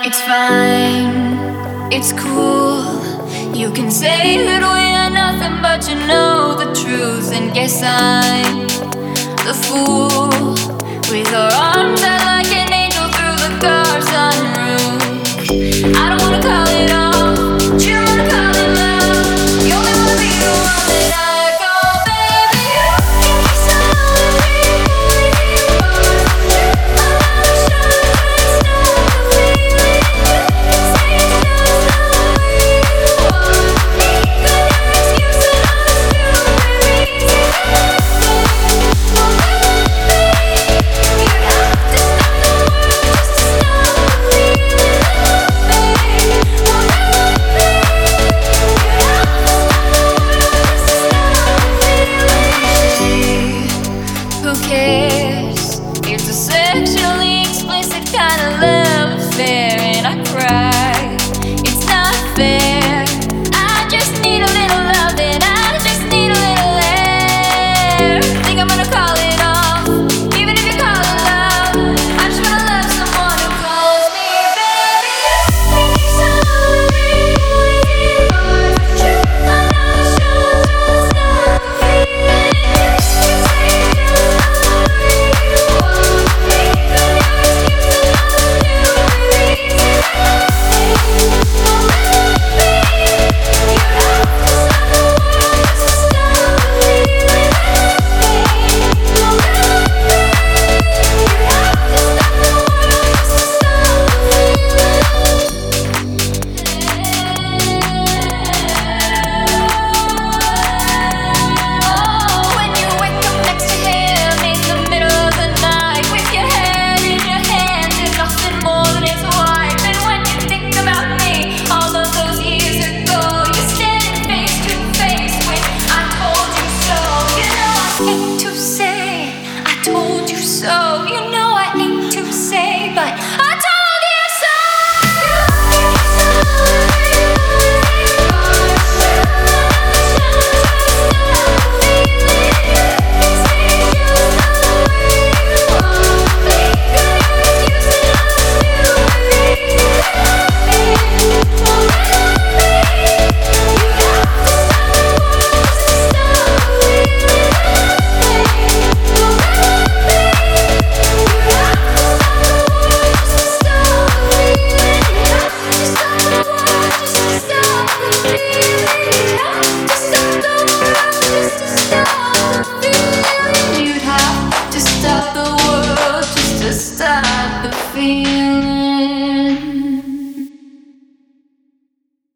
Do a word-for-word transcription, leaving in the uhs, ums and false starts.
It's fine, it's cool. You can say that we are nothing, but you know the truth. And guess I'm the fool with her arms out like an angel through the car's sunroof. I don't wanna call it off, you don't wanna call it love. You only wanna be the one that I call baby. You keep telling me stop the feeling.